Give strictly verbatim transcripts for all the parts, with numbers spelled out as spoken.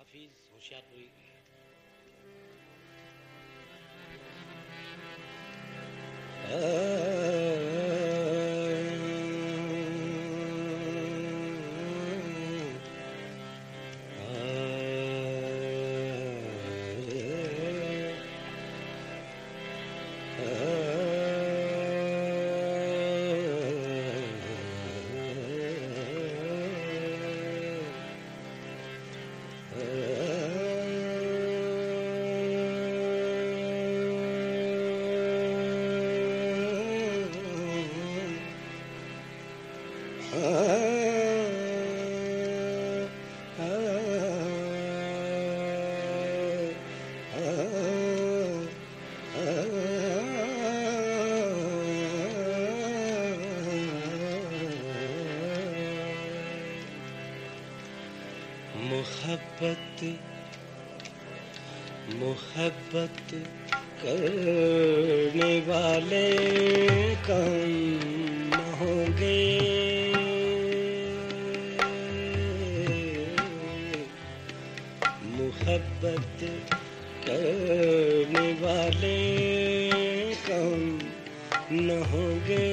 حفیظ ہوشیارپوری. محبت محبت کرنے والے کم نہ ہوں گے. محبت کرنے والے کم نہ ہوں گے.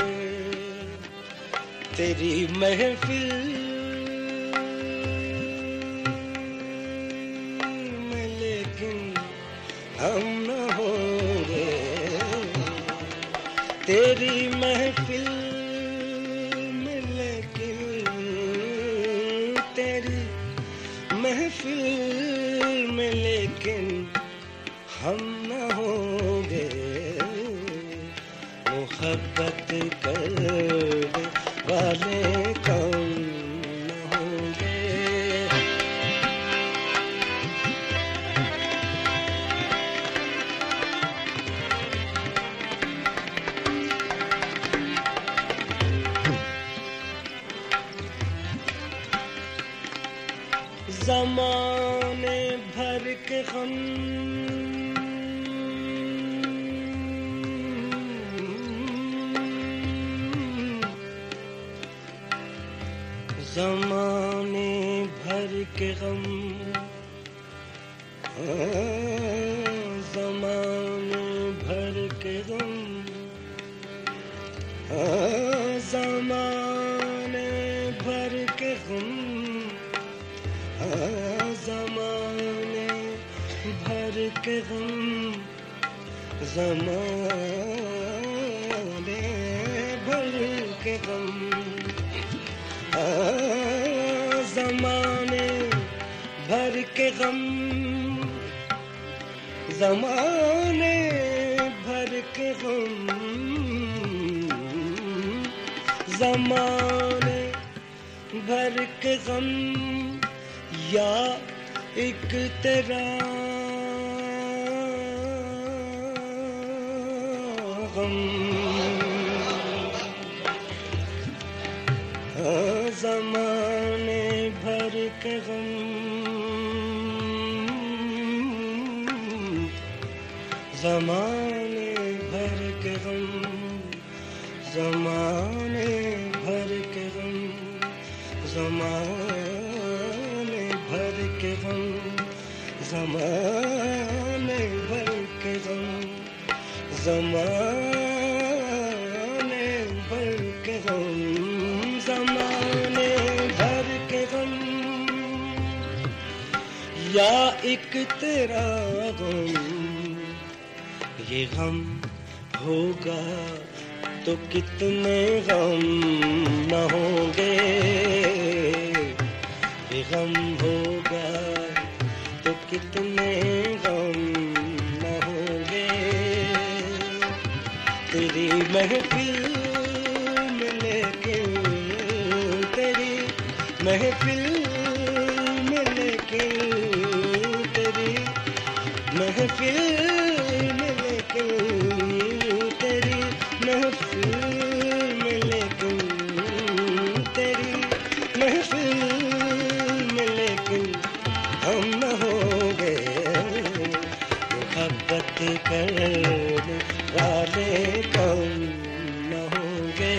تیری محفل ہم نہ ہوں گے. تیری محفل میں لیکن تیری محفل میں لیکن ہم نہ ہوں گے. محبت کرنے والے کم نہ ہوں گے. زمانے بھر کے غم زمانے بھر کے غم زمانے بھر کے غم زمانے بھر کے غم زمانے بھر کے غم زمانے بھر کے غم زمانے بھر کے غم زمانے بھر کے غم زمانے بھر کے غم یا ایک تیرا غم. زمانے بھر کے غم زمانے بھر کے غم زمانے بھر کے غم زمانے بھر کے غم زمانے بھر کے غم زمانے بھر کے غم زمانے بھر کے غم یا ایک تیرا غم. یہ غم ہوگا تو کتنے غم نہ ہوں گے. یہ غم ہوگا تو کتنے غم نہ ہوں گے. تیری محفل میں لیکن تیری محفل میں لیکن تیری محفل میں لیکن تیری محفل میں لیکن تیری محفل میں لیکن ہم نہ ہوں گے. محبت کرنے والے کم نہ ہوں گے.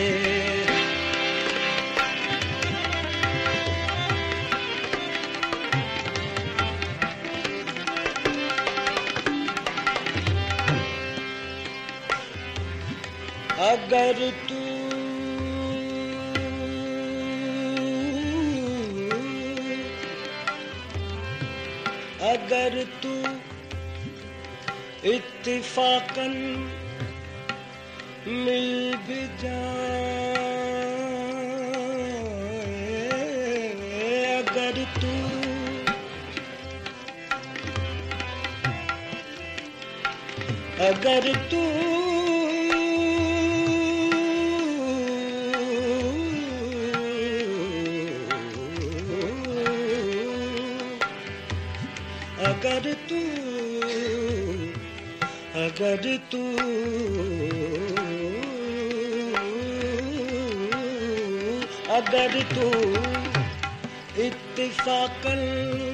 اگر تو اگر تو اتفاقاً مل بھی جائے، اگر تو اگر تو اگر تو اگر تو اگر تو اتفاقاً